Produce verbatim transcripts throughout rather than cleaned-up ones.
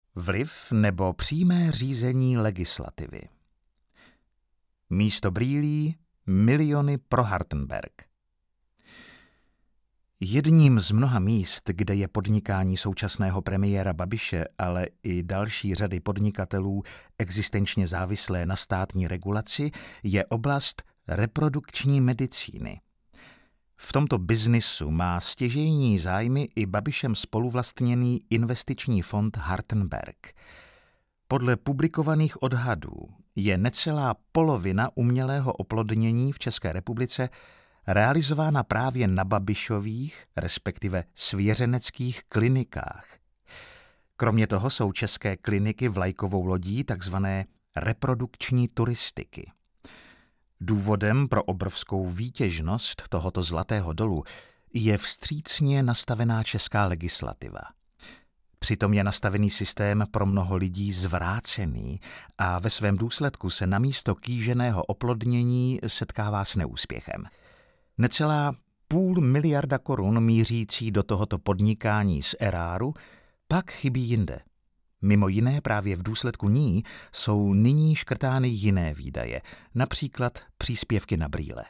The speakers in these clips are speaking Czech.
Vliv nebo přímé řízení legislativy. Místo brýlí miliony pro Hartenberg. Jedním z mnoha míst, kde je podnikání současného premiéra Babiše, ale i další řady podnikatelů existenčně závislé na státní regulaci, je oblast reprodukční medicíny. V tomto biznisu má stěžejní zájmy i Babišem spoluvlastněný investiční fond Hartenberg. Podle publikovaných odhadů je necelá polovina umělého oplodnění v České republice realizována právě na Babišových, respektive svěřeneckých klinikách. Kromě toho jsou české kliniky vlajkovou lodí takzvané reprodukční turistiky. Důvodem pro obrovskou výtěžnost tohoto zlatého dolu je vstřícně nastavená česká legislativa. Přitom je nastavený systém pro mnoho lidí zvrácený a ve svém důsledku se namísto kýženého oplodnění setkává s neúspěchem. Necelá půl miliarda korun mířící do tohoto podnikání z eráru pak chybí jinde. Mimo jiné právě v důsledku ní jsou nyní škrtány jiné výdaje, například příspěvky na brýle.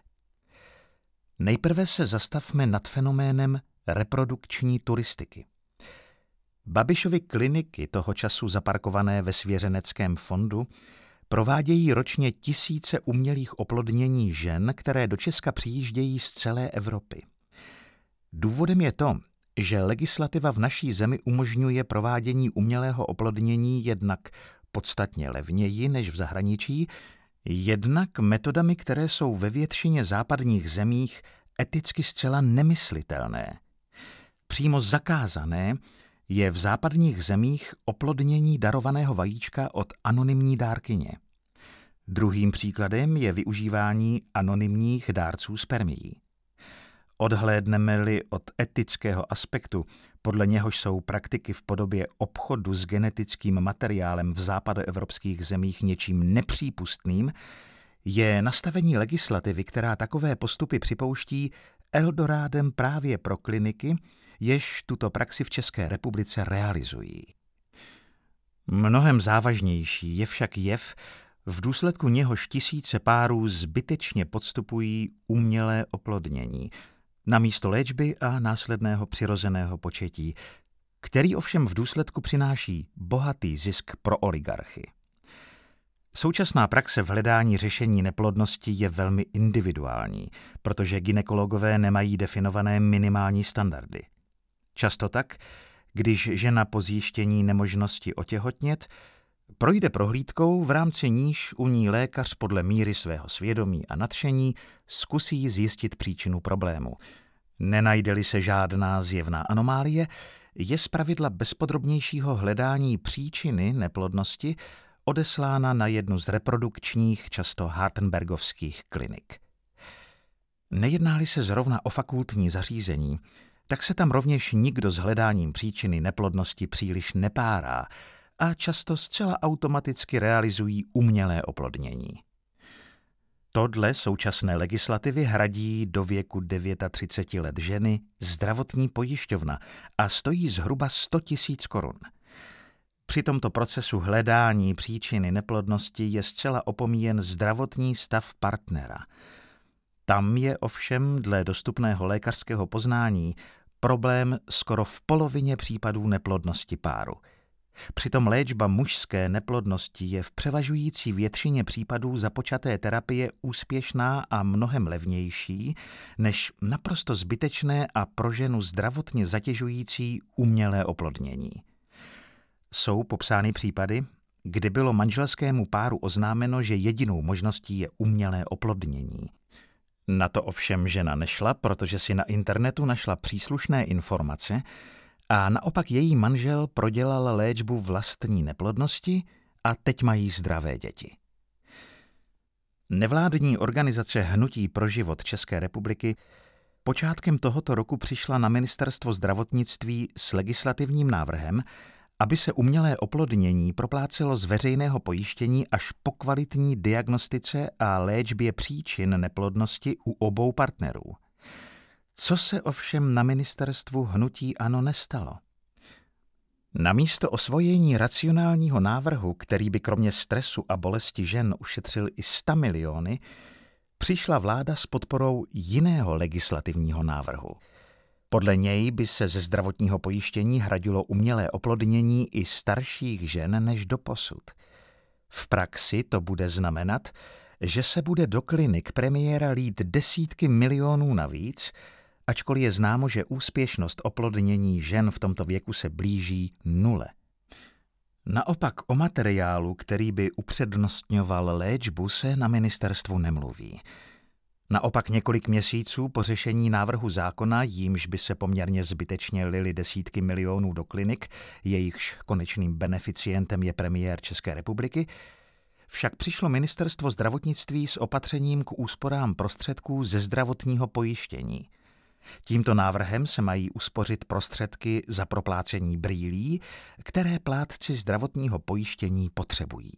Nejprve se zastavme nad fenoménem reprodukční turistiky. Babišovy kliniky, toho času zaparkované ve svěřeneckém fondu, provádějí ročně tisíce umělých oplodnění žen, které do Česka přijíždějí z celé Evropy. Důvodem je to, že legislativa v naší zemi umožňuje provádění umělého oplodnění jednak podstatně levněji než v zahraničí, jednak metodami, které jsou ve většině západních zemích eticky zcela nemyslitelné. Přímo zakázané je v západních zemích oplodnění darovaného vajíčka od anonymní dárkyně. Druhým příkladem je využívání anonymních dárců spermií. Odhlédneme-li od etického aspektu, podle něhož jsou praktiky v podobě obchodu s genetickým materiálem v západoevropských zemích něčím nepřípustným, je nastavení legislativy, která takové postupy připouští, eldorádem právě pro kliniky, jež tuto praxi v České republice realizují. Mnohem závažnější je však jev, v důsledku něhož tisíce párů zbytečně podstupují umělé oplodnění, namísto léčby a následného přirozeného početí, který ovšem v důsledku přináší bohatý zisk pro oligarchy. Současná praxe v hledání řešení neplodnosti je velmi individuální, protože gynekologové nemají definované minimální standardy. Často tak, když žena po zjištění nemožnosti otěhotnět projde prohlídkou, v rámci níž u ní lékař podle míry svého svědomí a nadšení zkusí zjistit příčinu problému. Nenajde-li se žádná zjevná anomálie, je zpravidla bez podrobnějšího hledání příčiny neplodnosti odeslána na jednu z reprodukčních, často hartenbergovských klinik. Nejedná-li se zrovna o fakultní zařízení, tak se tam rovněž nikdo s hledáním příčiny neplodnosti příliš nepárá a často zcela automaticky realizují umělé oplodnění. To dle současné legislativy hradí do věku třicet devět let ženy zdravotní pojišťovna a stojí zhruba sto tisíc korun. Při tomto procesu hledání příčiny neplodnosti je zcela opomíjen zdravotní stav partnera. Tam je ovšem dle dostupného lékařského poznání problém skoro v polovině případů neplodnosti páru. Přitom léčba mužské neplodnosti je v převažující většině případů započaté terapie úspěšná a mnohem levnější než naprosto zbytečné a pro ženu zdravotně zatěžující umělé oplodnění. Jsou popsány případy, kdy bylo manželskému páru oznámeno, že jedinou možností je umělé oplodnění. Na to ovšem žena nešla, protože si na internetu našla příslušné informace a naopak její manžel prodělal léčbu vlastní neplodnosti a teď mají zdravé děti. Nevládní organizace Hnutí pro život České republiky počátkem tohoto roku přišla na ministerstvo zdravotnictví s legislativním návrhem, aby se umělé oplodnění proplácelo z veřejného pojištění až po kvalitní diagnostice a léčbě příčin neplodnosti u obou partnerů. Co se ovšem na ministerstvu Hnutí ANO nestalo? Namísto osvojení racionálního návrhu, který by kromě stresu a bolesti žen ušetřil i sta miliony, přišla vláda s podporou jiného legislativního návrhu. Podle něj by se ze zdravotního pojištění hradilo umělé oplodnění i starších žen než doposud. V praxi to bude znamenat, že se bude do klinik premiéra lít desítky milionů navíc, ačkoliv je známo, že úspěšnost oplodnění žen v tomto věku se blíží nule. Naopak o materiálu, který by upřednostňoval léčbu, se na ministerstvu nemluví. Naopak několik měsíců po řešení návrhu zákona, jímž by se poměrně zbytečně lily desítky milionů do klinik, jejichž konečným beneficientem je premiér České republiky, však přišlo ministerstvo zdravotnictví s opatřením k úsporám prostředků ze zdravotního pojištění. Tímto návrhem se mají uspořit prostředky za proplácení brýlí, které plátci zdravotního pojištění potřebují.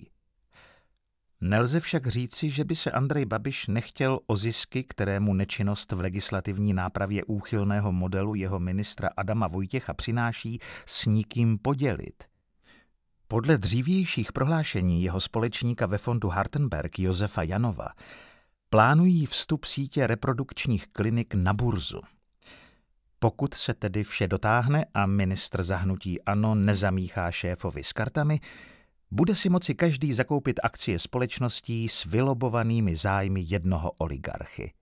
Nelze však říci, že by se Andrej Babiš nechtěl o zisky, kterému nečinnost v legislativní nápravě úchylného modelu jeho ministra Adama Vojtěcha přináší, s nikým podělit. Podle dřívějších prohlášení jeho společníka ve fondu Hartenberg Josefa Janova plánují vstup sítě reprodukčních klinik na burzu. Pokud se tedy vše dotáhne a ministr za hnutí ANO nezamíchá šéfovi s kartami, bude si moci každý zakoupit akcie společností s vylobovanými zájmy jednoho oligarchy.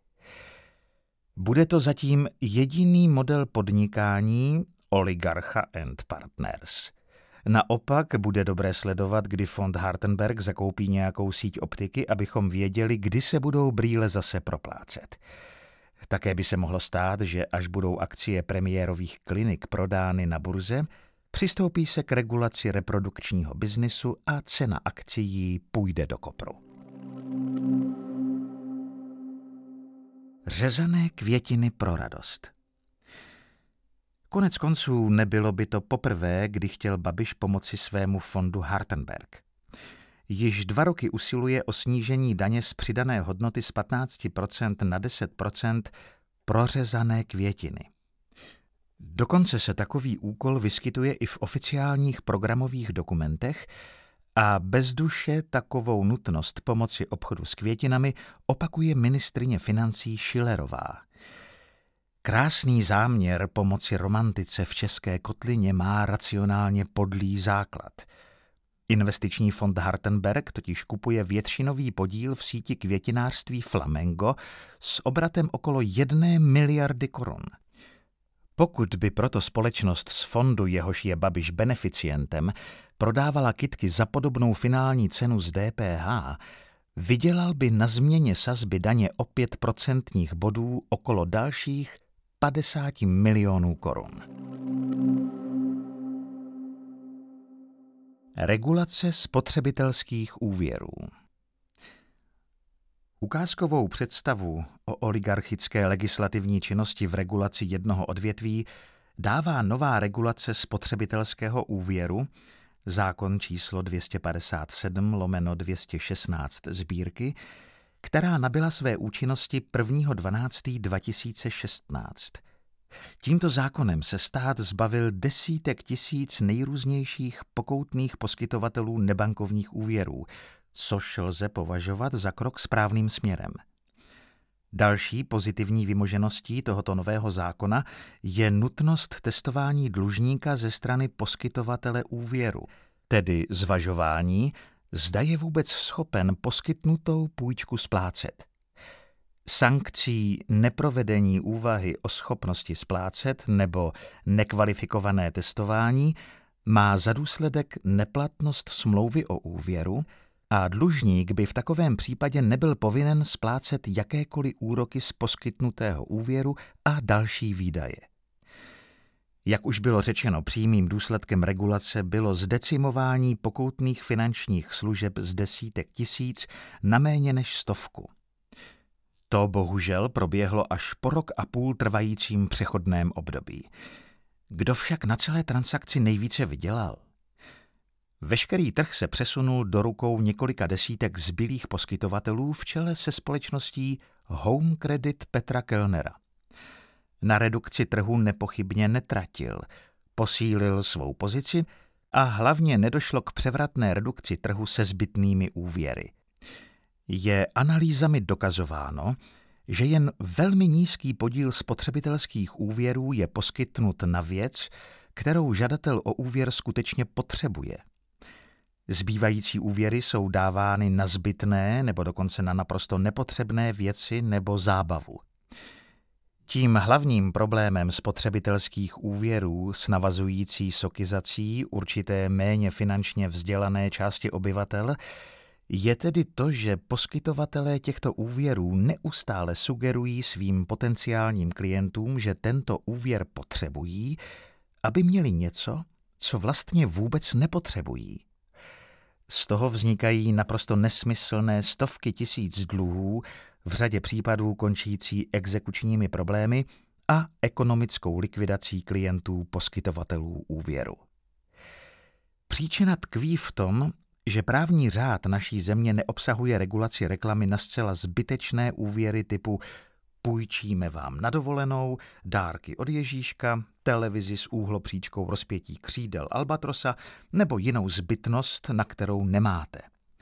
Bude to zatím jediný model podnikání Oligarcha and Partners. Naopak bude dobré sledovat, kdy fond Hartenberg zakoupí nějakou síť optiky, abychom věděli, kdy se budou brýle zase proplácet. Také by se mohlo stát, že až budou akcie premiérových klinik prodány na burze, přistoupí se k regulaci reprodukčního biznisu a cena akcií půjde do kopru. Řezané květiny pro radost. Konec konců nebylo by to poprvé, kdy chtěl Babiš pomoci svému fondu Hartenberg. Již dva roky usiluje o snížení daně z přidané hodnoty z patnáct procent na deset procent pro řezané květiny. Dokonce se takový úkol vyskytuje i v oficiálních programových dokumentech a bezduše takovou nutnost pomoci obchodu s květinami opakuje ministryně financí Schillerová. Krásný záměr pomoci romantice v české kotlině má racionálně podlý základ. Investiční fond Hartenberg totiž kupuje většinový podíl v síti květinářství Flamengo s obratem okolo jedné miliardy korun. Pokud by proto společnost z fondu, jehož je Babiš beneficientem, prodávala kytky za podobnou finální cenu z D P H, vydělal by na změně sazby daně o pět procentních bodů okolo dalších padesát milionů korun. Regulace spotřebitelských úvěrů. Ukázkovou představu o oligarchické legislativní činnosti v regulaci jednoho odvětví dává nová regulace spotřebitelského úvěru, zákon číslo dvě stě padesát sedm lomeno dvě stě šestnáct sbírky, která nabyla své účinnosti prvního dvanáctého dva tisíce šestnáct. Tímto zákonem se stát zbavil desítek tisíc nejrůznějších pokoutních poskytovatelů nebankovních úvěrů, což lze považovat za krok správným směrem. Další pozitivní vymožeností tohoto nového zákona je nutnost testování dlužníka ze strany poskytovatele úvěru, tedy zvažování, zda je vůbec schopen poskytnutou půjčku splácet. Sankcí neprovedení úvahy o schopnosti splácet nebo nekvalifikované testování má za důsledek neplatnost smlouvy o úvěru a dlužník by v takovém případě nebyl povinen splácet jakékoliv úroky z poskytnutého úvěru a další výdaje. Jak už bylo řečeno, přímým důsledkem regulace bylo zdecimování pokoutních finančních služeb z desítek tisíc na méně než stovku. To bohužel proběhlo až po rok a půl trvajícím přechodném období. Kdo však na celé transakci nejvíce vydělal? Veškerý trh se přesunul do rukou několika desítek zbylých poskytovatelů v čele se společností Home Credit Petra Kellnera. Na redukci trhu nepochybně netratil. posílil svou pozici a hlavně nedošlo k převratné redukci trhu se zbytnými úvěry. Je analýzami dokazováno, že jen velmi nízký podíl spotřebitelských úvěrů je poskytnut na věc, kterou žadatel o úvěr skutečně potřebuje. Zbývající úvěry jsou dávány na zbytné nebo dokonce na naprosto nepotřebné věci nebo zábavu. Tím hlavním problémem spotřebitelských úvěrů s navazující sokizací určité méně finančně vzdělané části obyvatel je tedy to, že poskytovatelé těchto úvěrů neustále sugerují svým potenciálním klientům, že tento úvěr potřebují, aby měli něco, co vlastně vůbec nepotřebují. Z toho vznikají naprosto nesmyslné stovky tisíc dluhů, v řadě případů končící exekučními problémy a ekonomickou likvidací klientů poskytovatelů úvěru. Příčina tkví v tom, že právní řád naší země neobsahuje regulaci reklamy na zcela zbytečné úvěry typu půjčíme vám na dovolenou, dárky od Ježíška, televizi s úhlopříčkou rozpětí křídel Albatrosa nebo jinou zbytnost, na kterou nemáte.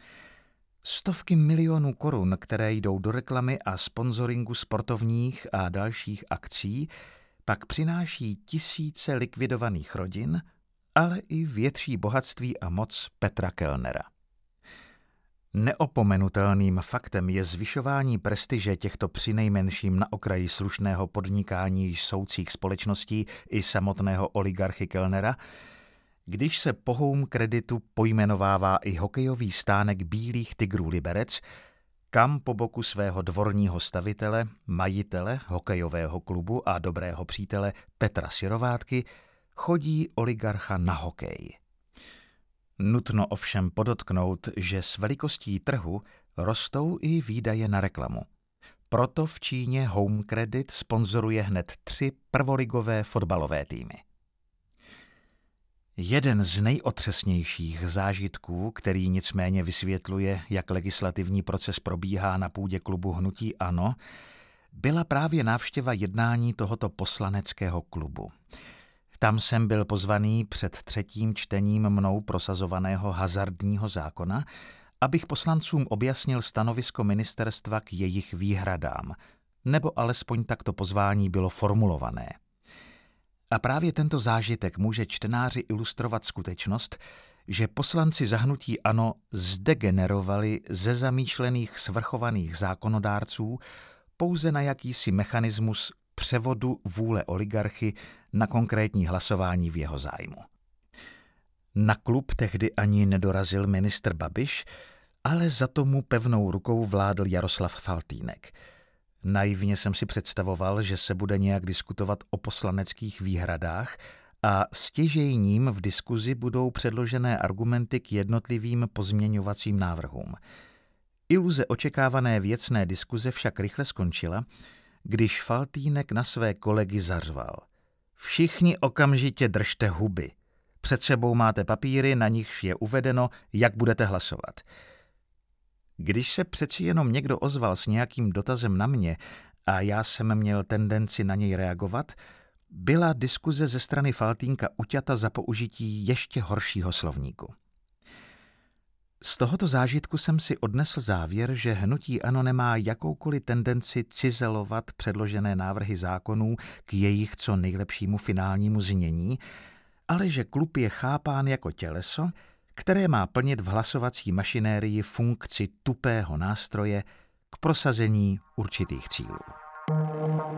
Stovky milionů korun, které jdou do reklamy a sponzoringu sportovních a dalších akcí, pak přináší tisíce likvidovaných rodin, ale i větší bohatství a moc Petra Kellnera. Neopomenutelným faktem je zvyšování prestiže těchto přinejmenším na okraji slušného podnikání soucích společností i samotného oligarchy Kellnera, když se po Home Creditu pojmenovává i hokejový stánek Bílých tigrů Liberec, kam po boku svého dvorního stavitele, majitele hokejového klubu a dobrého přítele Petra Sirovátky chodí oligarcha na hokej. Nutno ovšem podotknout, že s velikostí trhu rostou i výdaje na reklamu. Proto v Číně Home Credit sponzoruje hned tři prvoligové fotbalové týmy. Jeden z nejotřesnějších zážitků, který nicméně vysvětluje, jak legislativní proces probíhá na půdě klubu Hnutí ANO, byla právě návštěva jednání tohoto poslaneckého klubu. Tam jsem byl pozvaný před třetím čtením mnou prosazovaného hazardního zákona, abych poslancům objasnil stanovisko ministerstva k jejich výhradám, nebo alespoň takto pozvání bylo formulované. A právě tento zážitek může čtenáři ilustrovat skutečnost, že poslanci za Hnutí ANO zdegenerovali ze zamýšlených svrchovaných zákonodárců pouze na jakýsi mechanismus převodu vůle oligarchy na konkrétní hlasování v jeho zájmu. Na klub tehdy ani nedorazil ministr Babiš, ale za tomu pevnou rukou vládl Jaroslav Faltýnek. Naivně jsem si představoval, že se bude nějak diskutovat o poslaneckých výhradách a stěžejním v diskuzi budou předložené argumenty k jednotlivým pozměňovacím návrhům. Iluze očekávané věcné diskuze však rychle skončila, když Faltýnek na své kolegy zařval. Všichni okamžitě držte huby. Před sebou máte papíry, na nichž je uvedeno, jak budete hlasovat. Když se přeci jenom někdo ozval s nějakým dotazem na mě a já jsem měl tendenci na něj reagovat, byla diskuze ze strany Faltýnka uťata za použití ještě horšího slovníku. Z tohoto zážitku jsem si odnesl závěr, že Hnutí ANO nemá jakoukoliv tendenci cizelovat předložené návrhy zákonů k jejich co nejlepšímu finálnímu znění, ale že klub je chápán jako těleso, které má plnit v hlasovací mašinérii funkci tupého nástroje k prosazení určitých cílů.